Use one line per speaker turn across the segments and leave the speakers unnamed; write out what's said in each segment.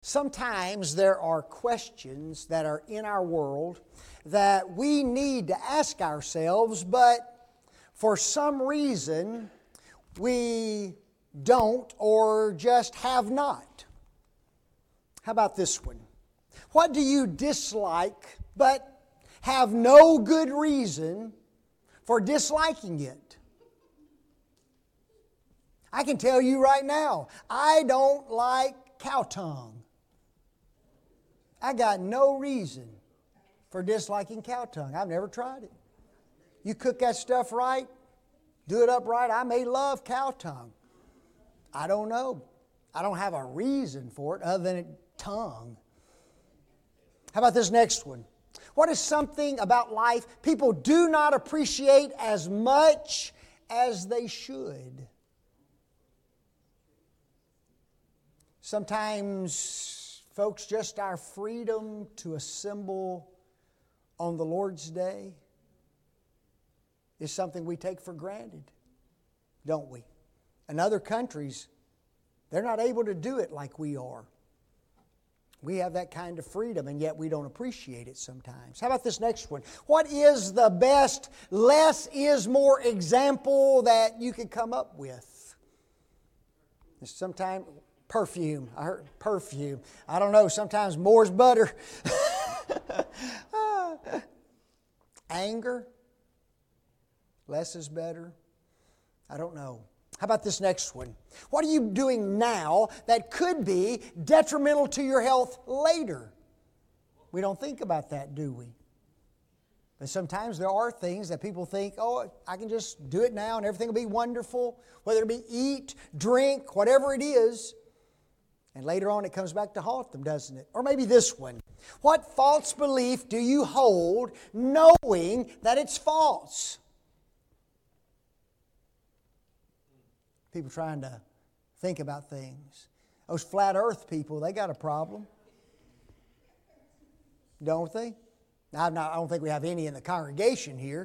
Sometimes there are questions that are in our world that we need to ask ourselves, but for some reason we don't or just have not. How about this one? What do you dislike but have no good reason for disliking it? I can tell you right now, I don't like cow tongue. I got no reason for disliking cow tongue. I've never tried it. You cook that stuff right, do it up right, I may love cow tongue. I don't know. I don't have a reason for it other than tongue. How about this next one? What is something about life people do not appreciate as much as they should? Sometimes, folks, just our freedom to assemble on the Lord's Day is something we take for granted, don't we? In other countries, they're not able to do it like we are. We have that kind of freedom, and yet we don't appreciate it sometimes. How about this next one? What is the best less is more example that you could come up with? Sometimes perfume. I heard perfume. I don't know. Sometimes more's butter. Anger. Less is better. I don't know. How about this next one? What are you doing now that could be detrimental to your health later? We don't think about that, do we? But sometimes there are things that people think, oh, I can just do it now and everything will be wonderful, whether it be eat, drink, whatever it is. And later on it comes back to haunt them, doesn't it? Or maybe this one. What false belief do you hold knowing that it's false? People trying to think about things. Those flat earth people, they got a problem. Don't they? I don't think we have any in the congregation here.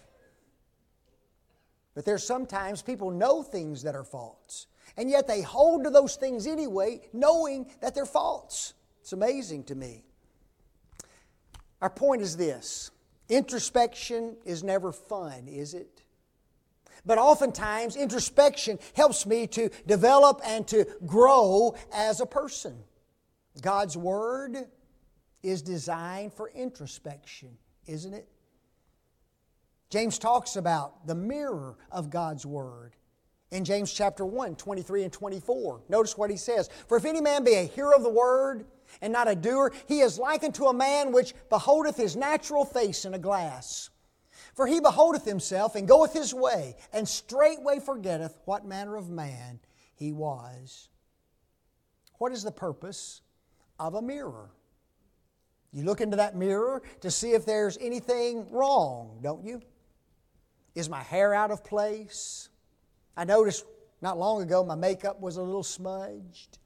But there's sometimes people know things that are false. And yet they hold to those things anyway, knowing that they're false. It's amazing to me. Our point is this. Introspection is never fun, is it? But oftentimes, introspection helps me to develop and to grow as a person. God's Word is designed for introspection, isn't it? James talks about the mirror of God's Word in James chapter 1, 23 and 24. Notice what he says. For if any man be a hearer of the Word and not a doer, he is likened to a man which beholdeth his natural face in a glass. For he beholdeth himself and goeth his way, and straightway forgetteth what manner of man he was. What is the purpose of a mirror? You look into that mirror to see if there's anything wrong, don't you? Is my hair out of place? I noticed not long ago my makeup was a little smudged.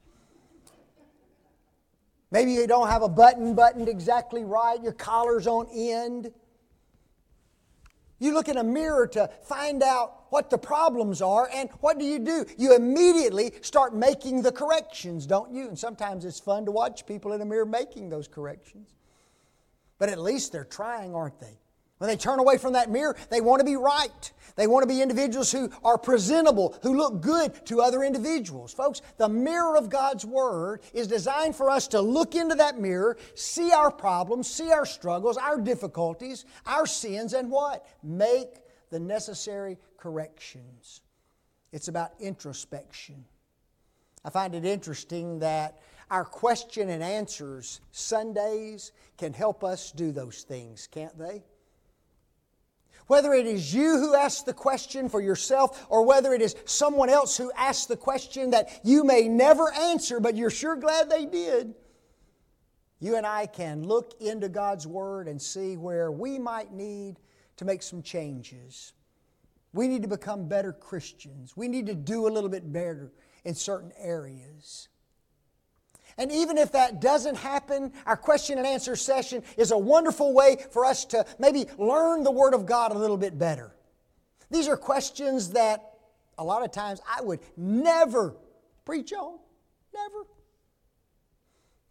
Maybe you don't have a button buttoned exactly right, your collar's on end. You look in a mirror to find out what the problems are, and what do? You immediately start making the corrections, don't you? And sometimes it's fun to watch people in a mirror making those corrections. But at least they're trying, aren't they? When they turn away from that mirror, they want to be right. They want to be individuals who are presentable, who look good to other individuals. Folks, the mirror of God's Word is designed for us to look into that mirror, see our problems, see our struggles, our difficulties, our sins, and what? Make the necessary corrections. It's about introspection. I find it interesting that our question and answers Sundays can help us do those things, can't they? Whether it is you who asks the question for yourself or whether it is someone else who asks the question that you may never answer, but you're sure glad they did, you and I can look into God's Word and see where we might need to make some changes. We need to become better Christians. We need to do a little bit better in certain areas. And even if that doesn't happen, our question and answer session is a wonderful way for us to maybe learn the Word of God a little bit better. These are questions that a lot of times I would never preach on. Never.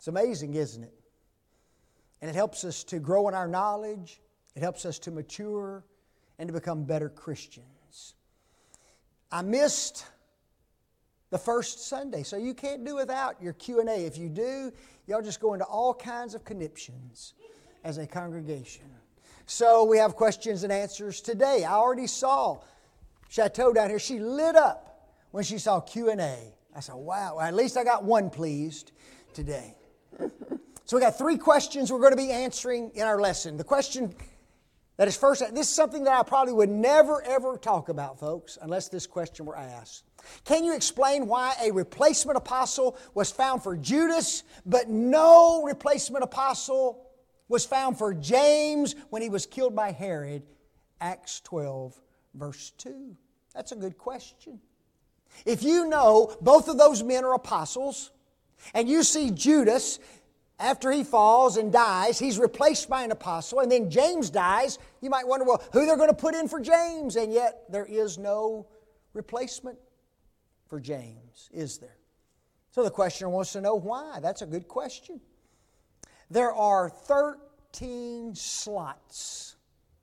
It's amazing, isn't it? And it helps us to grow in our knowledge. It helps us to mature and to become better Christians. I missed the first Sunday, so you can't do without your Q&A. If you do, y'all just go into all kinds of conniptions as a congregation. So we have questions and answers today. I already saw Chateau down here. She lit up when she saw Q&A. I said, wow, at least I got one pleased today. So we got 3 questions we're going to be answering in our lesson. The question that is first, this is something that I probably would never ever talk about, folks, unless this question were asked. Can you explain why a replacement apostle was found for Judas, but no replacement apostle was found for James when he was killed by Herod? Acts 12, verse 2. That's a good question. If you know both of those men are apostles, and you see Judas, after he falls and dies, he's replaced by an apostle, and then James dies, you might wonder, well, who they're going to put in for James, and yet there is no replacement for James, is there? So the questioner wants to know why. That's a good question. There are 13 slots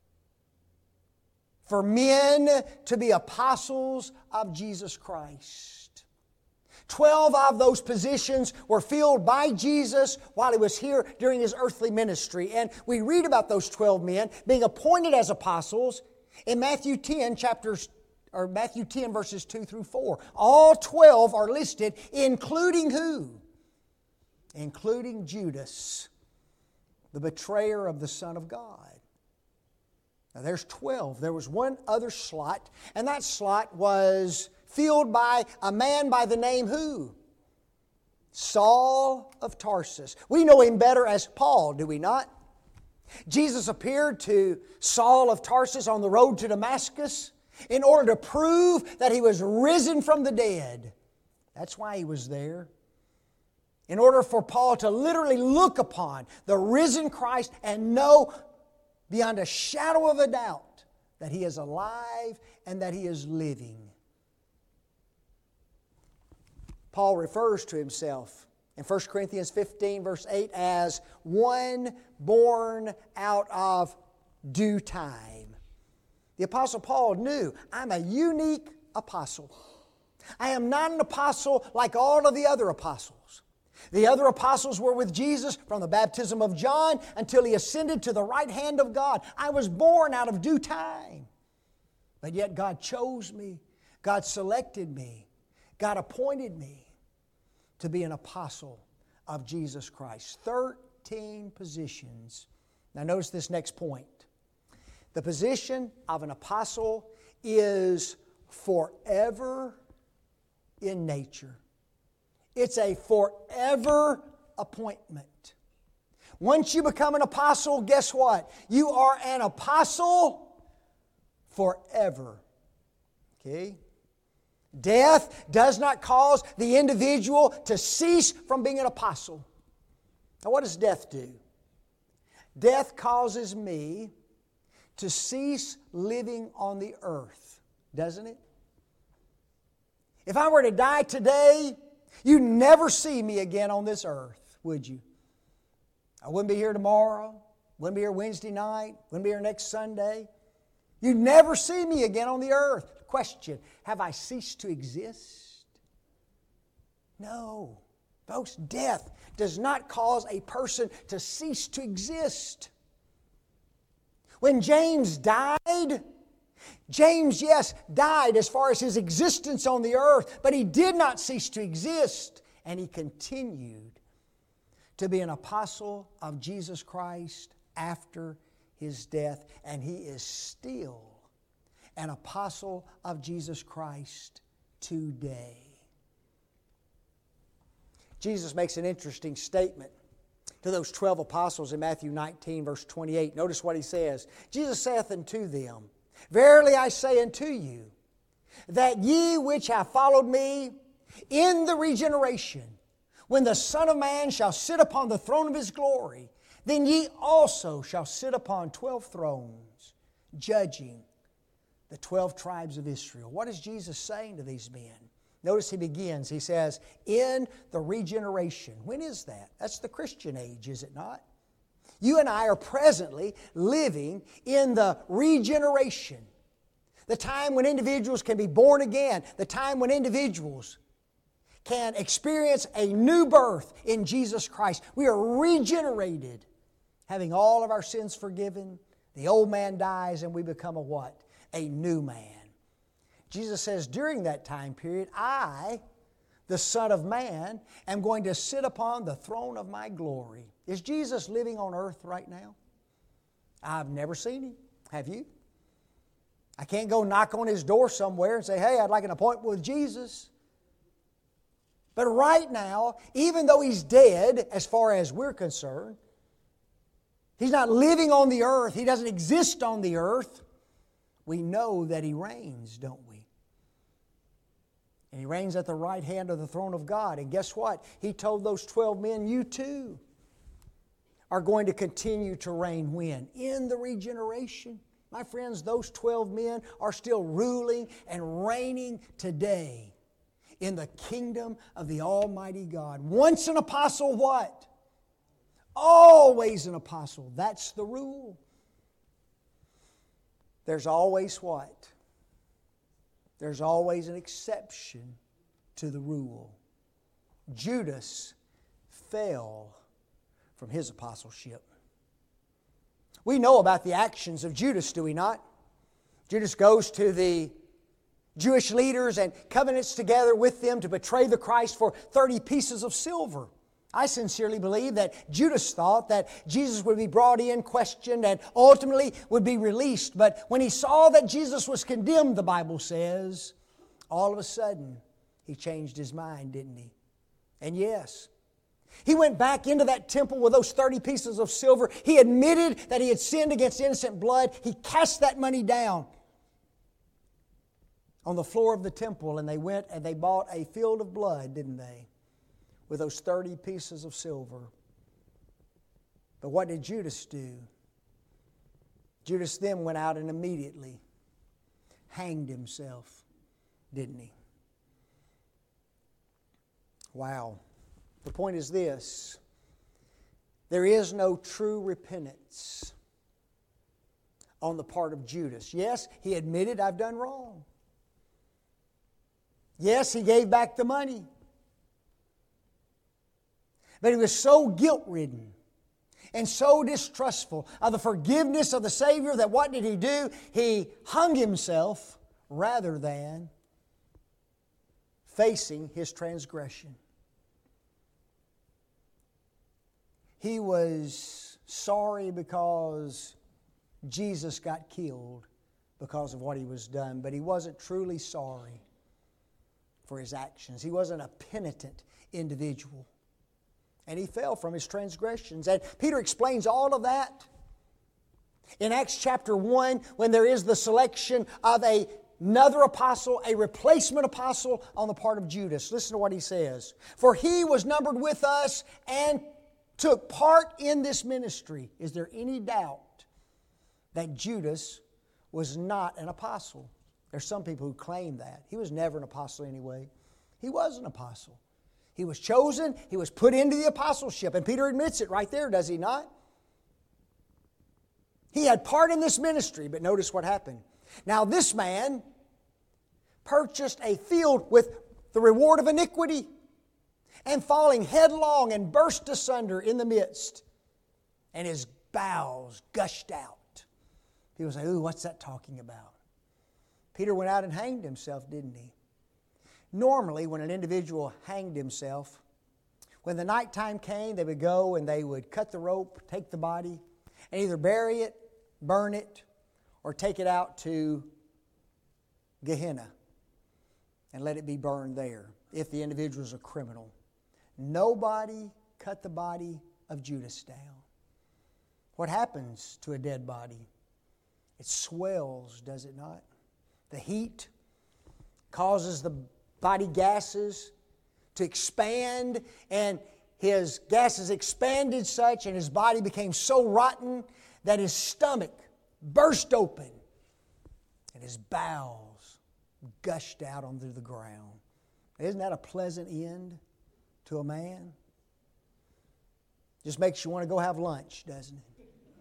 for men to be apostles of Jesus Christ. 12 of those positions were filled by Jesus while He was here during His earthly ministry. And we read about those 12 men being appointed as apostles in Matthew 10 verses 2 through 4. All 12 are listed, including who? Including Judas, the betrayer of the Son of God. Now there's 12. There was one other slot, and that slot was filled by a man by the name who? Saul of Tarsus. We know him better as Paul, do we not? Jesus appeared to Saul of Tarsus on the road to Damascus in order to prove that he was risen from the dead. That's why he was there. In order for Paul to literally look upon the risen Christ and know beyond a shadow of a doubt that He is alive and that He is living. Paul refers to himself in 1 Corinthians 15 verse 8 as one born out of due time. The Apostle Paul knew, I'm a unique apostle. I am not an apostle like all of the other apostles. The other apostles were with Jesus from the baptism of John until He ascended to the right hand of God. I was born out of due time. But yet God chose me. God selected me. God appointed me to be an apostle of Jesus Christ. 13 positions. Now notice this next point. The position of an apostle is forever in nature. It's a forever appointment. Once you become an apostle, guess what? You are an apostle forever. Okay? Death does not cause the individual to cease from being an apostle. Now, what does death do? Death causes me to cease living on the earth, doesn't it? If I were to die today, you'd never see me again on this earth, would you? I wouldn't be here tomorrow, wouldn't be here Wednesday night, wouldn't be here next Sunday. You'd never see me again on the earth. Question, have I ceased to exist? No. Folks, death does not cause a person to cease to exist. When James died, James, yes, died as far as his existence on the earth, but he did not cease to exist, and he continued to be an apostle of Jesus Christ after his death, and he is still an apostle of Jesus Christ today. Jesus makes an interesting statement to those 12 apostles in Matthew 19, verse 28. Notice what He says. Jesus saith unto them, Verily I say unto you, that ye which have followed me in the regeneration, when the Son of Man shall sit upon the throne of His glory, then ye also shall sit upon 12 thrones, judging the 12 tribes of Israel. What is Jesus saying to these men? Notice he begins, he says, in the regeneration. When is that? That's the Christian age, is it not? You and I are presently living in the regeneration. The time when individuals can be born again. The time when individuals can experience a new birth in Jesus Christ. We are regenerated, having all of our sins forgiven. The old man dies and we become a what? A new man. Jesus says, during that time period, I, the Son of Man, am going to sit upon the throne of my glory. Is Jesus living on earth right now? I've never seen Him. Have you? I can't go knock on His door somewhere and say, hey, I'd like an appointment with Jesus. But right now, even though He's dead, as far as we're concerned, He's not living on the earth, He doesn't exist on the earth, we know that He reigns, don't we? And He reigns at the right hand of the throne of God. And guess what? He told those 12 men, you too are going to continue to reign when? In the regeneration. My friends, those 12 men are still ruling and reigning today in the kingdom of the Almighty God. Once an apostle, what? Always an apostle. That's the rule. There's always what? There's always an exception to the rule. Judas fell from his apostleship. We know about the actions of Judas, do we not? Judas goes to the Jewish leaders and covenants together with them to betray the Christ for 30 pieces of silver. I sincerely believe that Judas thought that Jesus would be brought in, questioned, and ultimately would be released. But when he saw that Jesus was condemned, the Bible says, all of a sudden he changed his mind, didn't he? And yes, he went back into that temple with those 30 pieces of silver. He admitted that he had sinned against innocent blood. He cast that money down on the floor of the temple, and they went and they bought a field of blood, didn't they? With those 30 pieces of silver. But what did Judas do? Judas then went out and immediately hanged himself, didn't he? Wow. The point is this: there is no true repentance on the part of Judas. Yes, he admitted, I've done wrong. Yes, he gave back the money. But he was so guilt-ridden and so distrustful of the forgiveness of the Savior that what did he do? He hung himself rather than facing his transgression. He was sorry because Jesus got killed because of what he was done, but he wasn't truly sorry for his actions. He wasn't a penitent individual. And he fell from his transgressions. And Peter explains all of that in Acts chapter 1 when there is the selection of another apostle, a replacement apostle on the part of Judas. Listen to what he says. For he was numbered with us and took part in this ministry. Is there any doubt that Judas was not an apostle? There's some people who claim that. He was never an apostle anyway. He was an apostle. He was chosen. He was put into the apostleship. And Peter admits it right there, does he not? He had part in this ministry, but notice what happened. Now this man purchased a field with the reward of iniquity, and falling headlong and burst asunder in the midst, and his bowels gushed out. People say, ooh, what's that talking about? Peter went out and hanged himself, didn't he? Normally, when an individual hanged himself, when the nighttime came, they would go and they would cut the rope, take the body, and either bury it, burn it, or take it out to Gehenna and let it be burned there if the individual was a criminal. Nobody cut the body of Judas down. What happens to a dead body? It swells, does it not? The heat causes the body gases to expand, and his gases expanded such, and his body became so rotten that his stomach burst open, and his bowels gushed out onto the ground. Isn't that a pleasant end to a man? Just makes you want to go have lunch, doesn't it?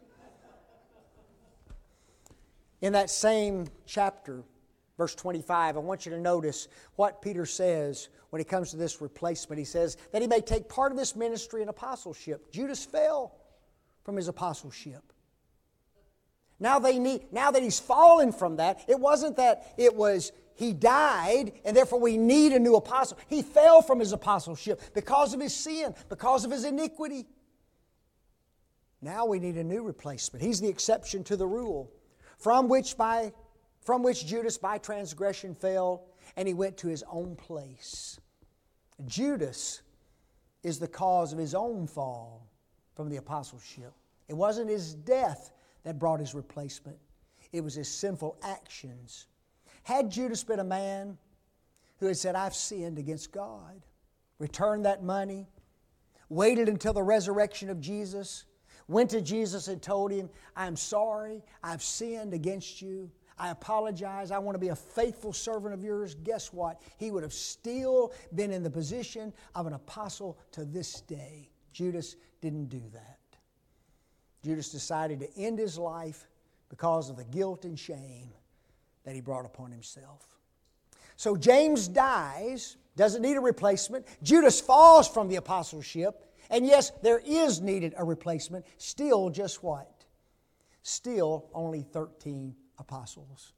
In that same chapter, verse 25, I want you to notice what Peter says when he comes to this replacement. He says that he may take part of this ministry and apostleship. Judas fell from his apostleship. Now that he's fallen from that, it wasn't that it was he died and therefore we need a new apostle. He fell from his apostleship because of his sin, because of his iniquity. Now we need a new replacement. He's the exception to the rule, from which Judas by transgression fell, and he went to his own place. Judas is the cause of his own fall from the apostleship. It wasn't his death that brought his replacement. It was his sinful actions. Had Judas been a man who had said, I've sinned against God, returned that money, waited until the resurrection of Jesus, went to Jesus and told Him, I'm sorry, I've sinned against you, I apologize, I want to be a faithful servant of yours, guess what? He would have still been in the position of an apostle to this day. Judas didn't do that. Judas decided to end his life because of the guilt and shame that he brought upon himself. So James dies, doesn't need a replacement. Judas falls from the apostleship. And yes, there is needed a replacement. Still, just what? Still only 13 apostles.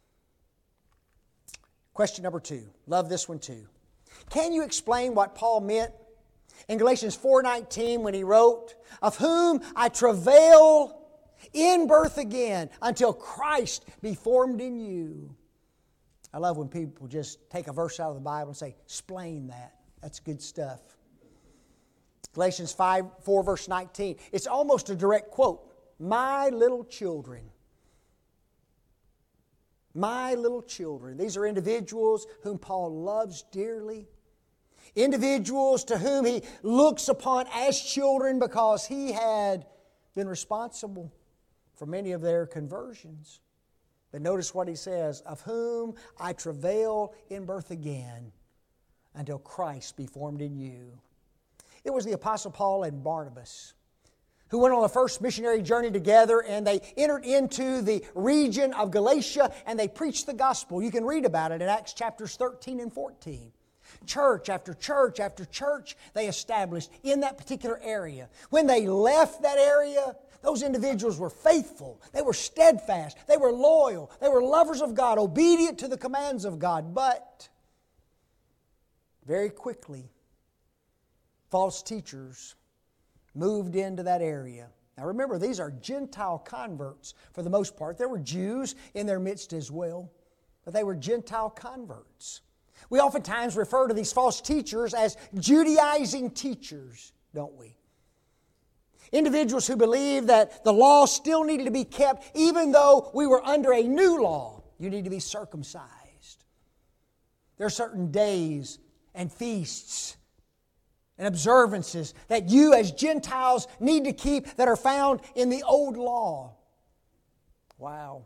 Question number 2. Love this one too. Can you explain what Paul meant in Galatians 4:19 when he wrote, of whom I travail in birth again until Christ be formed in you? I love when people just take a verse out of the Bible and say, explain that. That's good stuff. Galatians 4 verse 19. It's almost a direct quote. My little children. My little children. These are individuals whom Paul loves dearly. Individuals to whom he looks upon as children because he had been responsible for many of their conversions. But notice what he says, of whom I travail in birth again until Christ be formed in you. It was the Apostle Paul and Barnabas who went on the first missionary journey together, and they entered into the region of Galatia and they preached the gospel. You can read about it in Acts chapters 13 and 14. Church after church after church they established in that particular area. When they left that area, those individuals were faithful. They were steadfast. They were loyal. They were lovers of God, obedient to the commands of God. But very quickly, false teachers moved into that area. Now remember, these are Gentile converts for the most part. There were Jews in their midst as well, but they were Gentile converts. We oftentimes refer to these false teachers as Judaizing teachers, don't we? Individuals who believe that the law still needed to be kept even though we were under a new law. You need to be circumcised. There are certain days and feasts and observances that you as Gentiles need to keep that are found in the old law. Wow.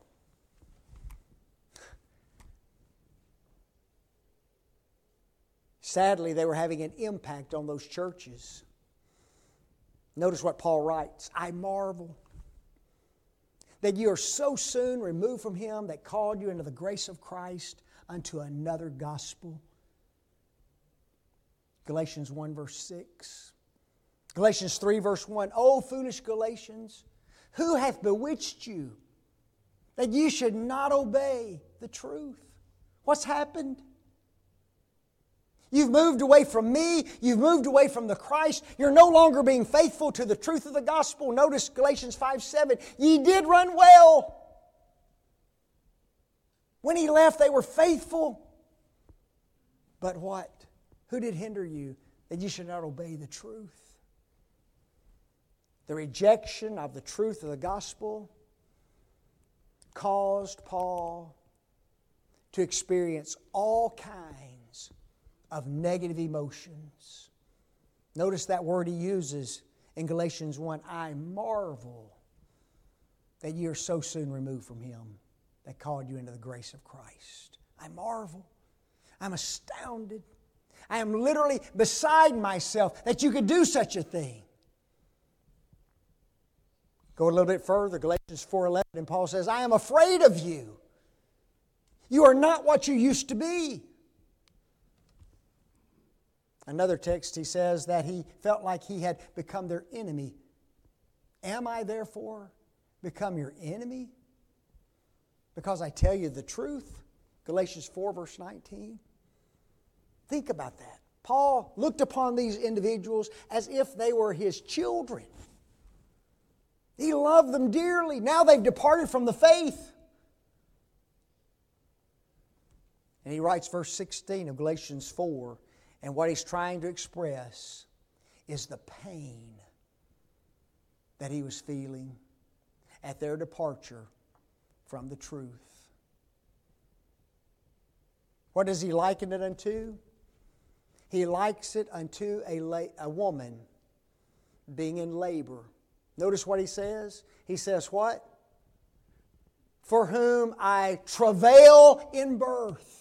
Sadly, they were having an impact on those churches. Notice what Paul writes. I marvel that you are so soon removed from Him that called you into the grace of Christ unto another gospel. Galatians 1 verse 6. Galatians 3 verse 1. O foolish Galatians, who hath bewitched you that you should not obey the truth? What's happened? You've moved away from me. You've moved away from the Christ. You're no longer being faithful to the truth of the gospel. Notice Galatians 5:7. Ye did run well. When he left, they were faithful. But what? Who did hinder you that you should not obey the truth? The rejection of the truth of the gospel caused Paul to experience all kinds of negative emotions. Notice that word he uses in Galatians 1. I marvel that you are so soon removed from Him that called you into the grace of Christ. I marvel. I'm astounded. I am literally beside myself that you could do such a thing. Go a little bit further, Galatians 4:11, and Paul says, I am afraid of you. You are not what you used to be. Another text, he says that he felt like he had become their enemy. Am I therefore become your enemy? Because I tell you the truth. Galatians 4 verse 19. Think about that. Paul looked upon these individuals as if they were his children. He loved them dearly. Now they've departed from the faith. And he writes verse 16 of Galatians 4, and what he's trying to express is the pain that he was feeling at their departure from the truth. What does he liken it unto? He likes it unto a woman being in labor. Notice what he says. He says what? For whom I travail in birth.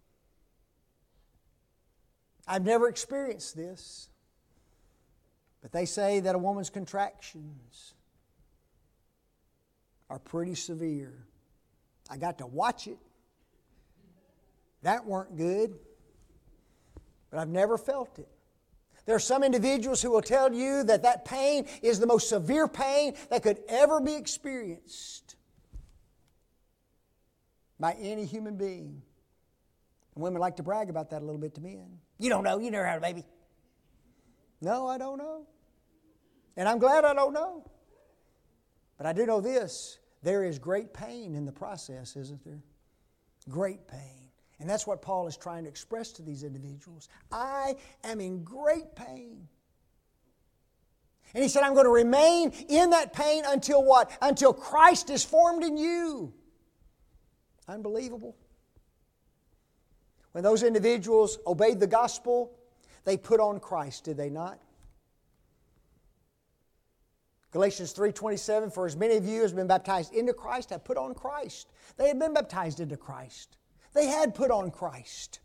I've never experienced this, but they say that a woman's contractions are pretty severe. I got to watch it. That weren't good, but I've never felt it. There are some individuals who will tell you that that pain is the most severe pain that could ever be experienced by any human being. And women like to brag about that a little bit to men. You don't know. You never had a baby. No, I don't know. And I'm glad I don't know. But I do know this. There is great pain in the process, isn't there? Great pain. And that's what Paul is trying to express to these individuals. I am in great pain. And he said, I'm going to remain in that pain until what? Until Christ is formed in you. Unbelievable. When those individuals obeyed the gospel, they put on Christ, did they not? Galatians 3:27, for as many of you as have been baptized into Christ have put on Christ. They had been baptized into Christ. They had put on Christ.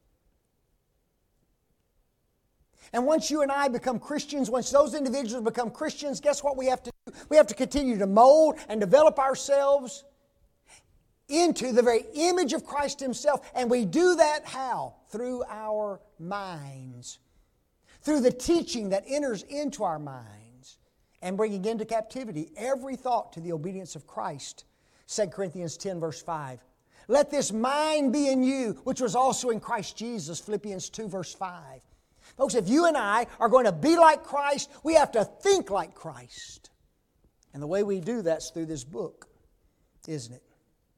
And once you and I become Christians, once those individuals become Christians, guess what we have to do? We have to continue to mold and develop ourselves into the very image of Christ Himself. And we do that how? Through our minds. Through the teaching that enters into our minds and bringing into captivity every thought to the obedience of Christ. 2 Corinthians 10 verse 5. Let this mind be in you, which was also in Christ Jesus. Philippians 2 verse 5. Folks, if you and I are going to be like Christ, we have to think like Christ. And the way we do that's through this book, isn't it?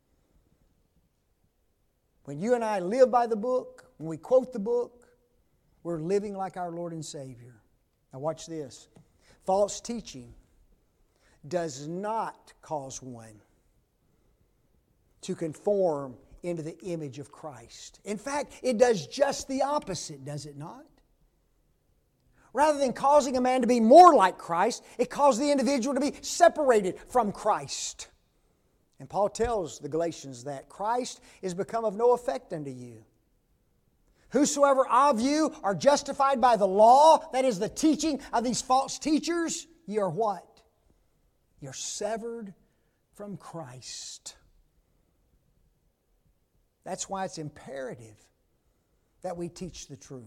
When you and I live by the book, when we quote the book, we're living like our Lord and Savior. Now watch this. False teaching does not cause one to conform into the image of Christ. In fact, it does just the opposite, does it not? Rather than causing a man to be more like Christ, it causes the individual to be separated from Christ. And Paul tells the Galatians that Christ is become of no effect unto you. Whosoever of you are justified by the law, that is the teaching of these false teachers, ye are what? You're severed from Christ. That's why it's imperative that we teach the truth.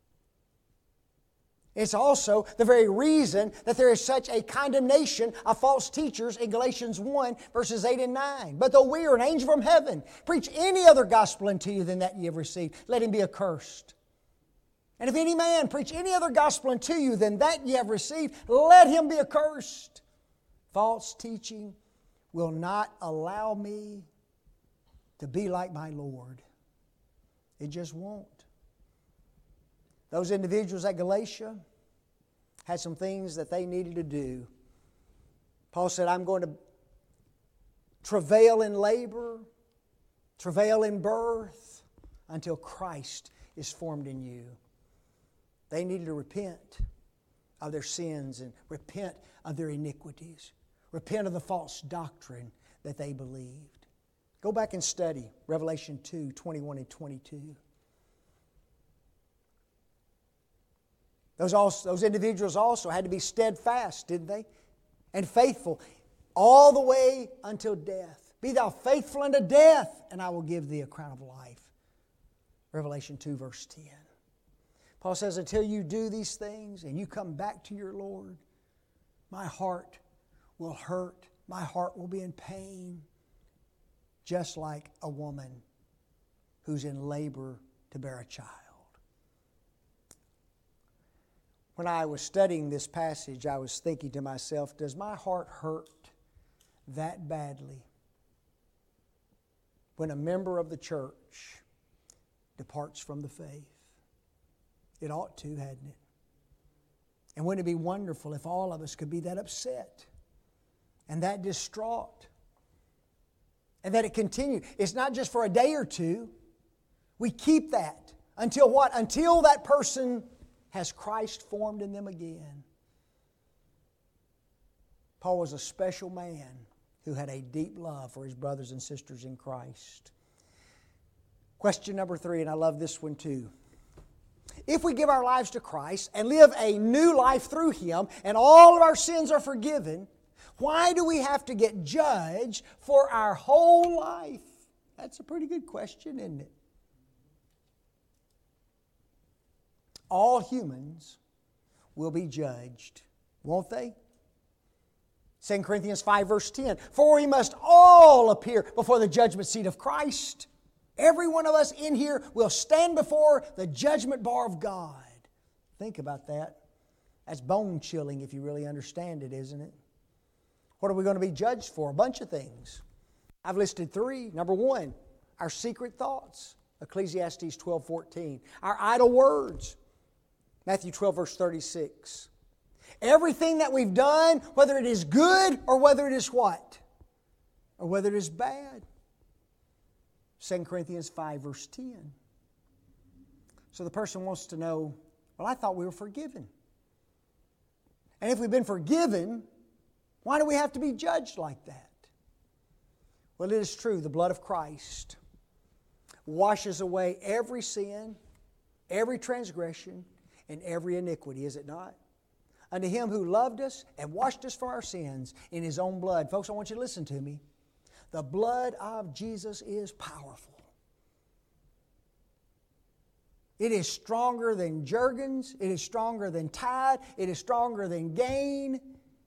It's also the very reason that there is such a condemnation of false teachers in Galatians 1, verses 8 and 9. But though we or an angel from heaven preach any other gospel unto you than that ye have received, let him be accursed. And if any man preach any other gospel unto you than that ye have received, let him be accursed. False teaching will not allow me to be like my Lord. It just won't. Those individuals at Galatia had some things that they needed to do. Paul said, I'm going to travail in labor, travail in birth, until Christ is formed in you. They needed to repent of their sins and repent of their iniquities. Repent of the false doctrine that they believed. Go back and study Revelation 2, 21 and 22. Those individuals also had to be steadfast, didn't they? And faithful all the way until death. Be thou faithful unto death, and I will give thee a crown of life. Revelation 2, verse 10. Paul says, until you do these things and you come back to your Lord, my heart will hurt. My heart will be in pain, just like a woman who's in labor to bear a child. When I was studying this passage, I was thinking to myself, does my heart hurt that badly when a member of the church departs from the faith? It ought to, hadn't it? And wouldn't it be wonderful if all of us could be that upset and that distraught and that it continued? It's not just for a day or two. We keep that until what? Until that person has Christ formed in them again. Paul was a special man who had a deep love for his brothers and sisters in Christ. Question number 3, and I love this one too. If we give our lives to Christ and live a new life through Him and all of our sins are forgiven, why do we have to get judged for our whole life? That's a pretty good question, isn't it? All humans will be judged, won't they? 2 Corinthians 5 verse 10, for we must all appear before the judgment seat of Christ. Every one of us in here will stand before the judgment bar of God. Think about that. That's bone-chilling if you really understand it, isn't it? What are we going to be judged for? A bunch of things. I've listed 3. Number 1, our secret thoughts. Ecclesiastes 12:14. Our idle words. Matthew 12 verse 36. Everything that we've done, whether it is good or whether it is what? Or whether it is bad. 2 Corinthians 5 verse 10. So the person wants to know, well, I thought we were forgiven. And if we've been forgiven, why do we have to be judged like that? Well, it is true, the blood of Christ washes away every sin, every transgression, and every iniquity, is it not? Unto Him who loved us and washed us from our sins in His own blood. Folks, I want you to listen to me. The blood of Jesus is powerful. It is stronger than Jergens. It is stronger than Tide. It is stronger than Gain.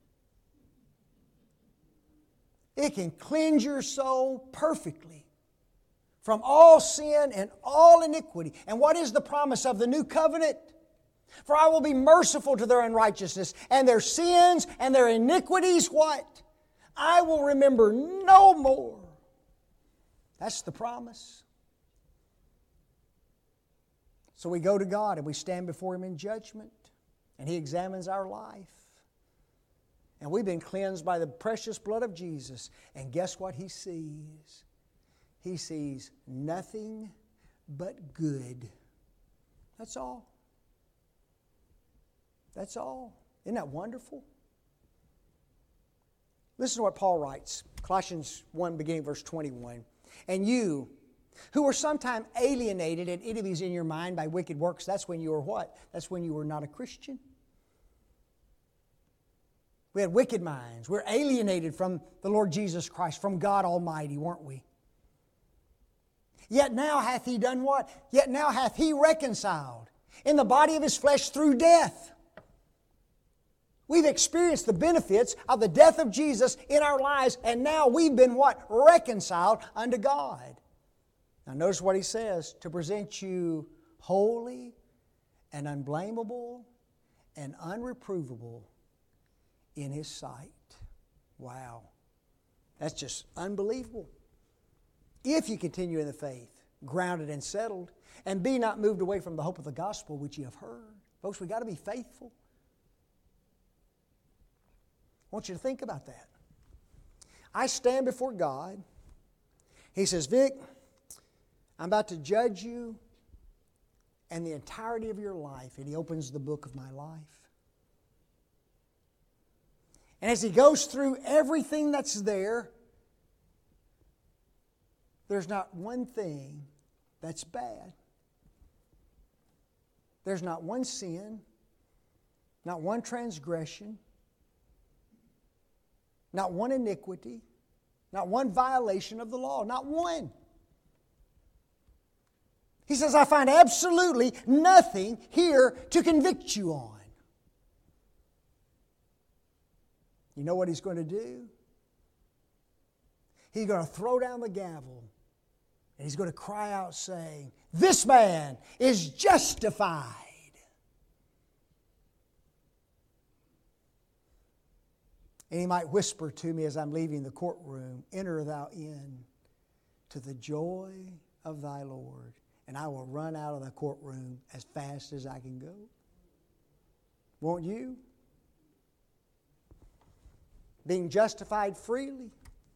It can cleanse your soul perfectly from all sin and all iniquity. And what is the promise of the new covenant? For I will be merciful to their unrighteousness, and their sins and their iniquities, what? I will remember no more. That's the promise. So we go to God and we stand before Him in judgment, and He examines our life. And we've been cleansed by the precious blood of Jesus. And guess what He sees? He sees nothing but good. That's all. That's all. Isn't that wonderful? Listen to what Paul writes. Colossians 1, beginning verse 21. And you, who were sometime alienated and enemies in your mind by wicked works, that's when you were what? That's when you were not a Christian. We had wicked minds. We're alienated from the Lord Jesus Christ, from God Almighty, weren't we? Yet now hath He done what? Yet now hath He reconciled in the body of His flesh through death. We've experienced the benefits of the death of Jesus in our lives, and now we've been what? Reconciled unto God. Now notice what he says, to present you holy and unblameable and unreprovable in His sight. Wow. That's just unbelievable. If you continue in the faith, grounded and settled, and be not moved away from the hope of the gospel which you have heard. Folks, we've got to be faithful. I want you to think about that. I stand before God. He says, Vic, I'm about to judge you and the entirety of your life. And He opens the book of my life. And as He goes through everything that's there, there's not one thing that's bad. There's not one sin. not one transgression, not one iniquity, not one violation of the law, not one. He says, I find absolutely nothing here to convict you on. You know what He's going to do? He's going to throw down the gavel and He's going to cry out saying, this man is justified. And He might whisper to me as I'm leaving the courtroom, enter thou in to the joy of thy Lord. And I will run out of the courtroom as fast as I can go. Won't you? Being justified freely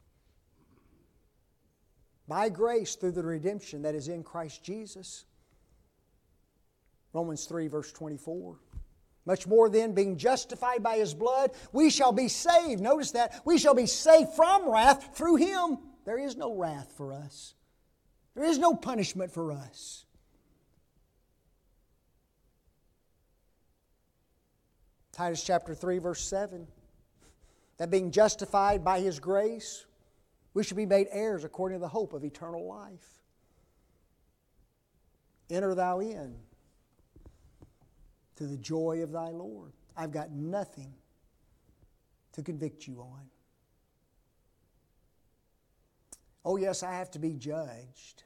by grace through the redemption that is in Christ Jesus. Romans 3 verse 24. Much more then, being justified by His blood, we shall be saved. Notice that. We shall be saved from wrath through Him. There is no wrath for us. There is no punishment for us. Titus chapter 3 verse 7. That being justified by His grace, we should be made heirs according to the hope of eternal life. Enter thou in to the joy of thy Lord. I've got nothing to convict you on. Oh yes, I have to be judged.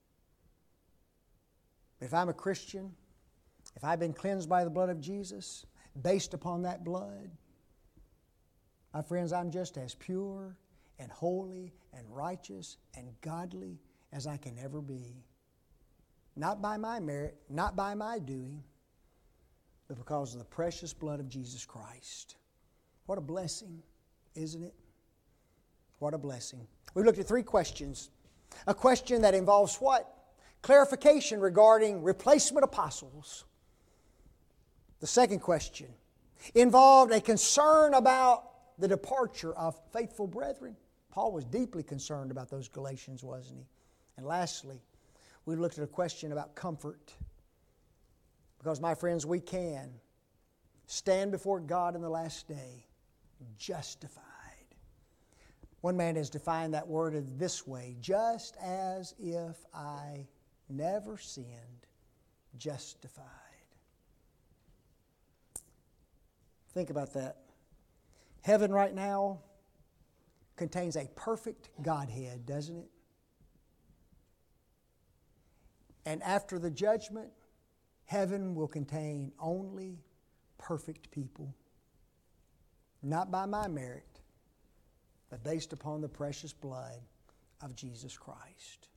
But if I'm a Christian, if I've been cleansed by the blood of Jesus, based upon that blood, my friends, I'm just as pure and holy and righteous and godly as I can ever be. Not by my merit, not by my doing, but because of the precious blood of Jesus Christ. What a blessing, isn't it? What a blessing. We looked at 3 questions. A question that involves what? Clarification regarding replacement apostles. The second question involved a concern about the departure of faithful brethren. Paul was deeply concerned about those Galatians, wasn't he? And lastly, we looked at a question about comfort. Because, my friends, we can stand before God in the last day justified. One man has defined that word this way: just as if I never sinned, justified. Think about that. Heaven right now contains a perfect Godhead, doesn't it? And after the judgment, heaven will contain only perfect people. Not by my merit, but based upon the precious blood of Jesus Christ.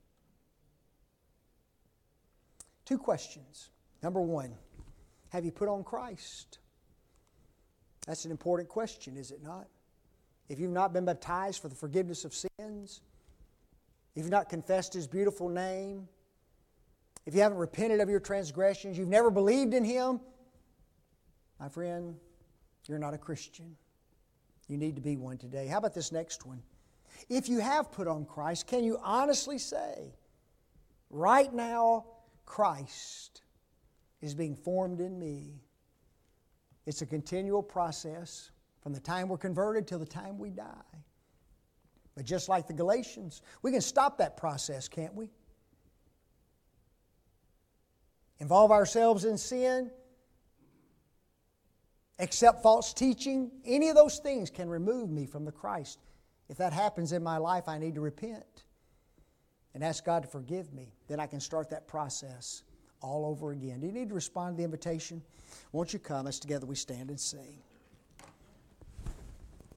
2 questions. Number 1, have you put on Christ? That's an important question, is it not? If you've not been baptized for the forgiveness of sins, if you've not confessed His beautiful name, if you haven't repented of your transgressions, you've never believed in Him, my friend, you're not a Christian. You need to be one today. How about this next one? If you have put on Christ, can you honestly say, right now, Christ is being formed in me? It's a continual process from the time we're converted till the time we die. But just like the Galatians, we can stop that process, can't we? Involve ourselves in sin, accept false teaching. Any of those things can remove me from the Christ. If that happens in my life, I need to repent and ask God to forgive me. Then I can start that process all over again. Do you need to respond to the invitation? Won't you come as together we stand and sing?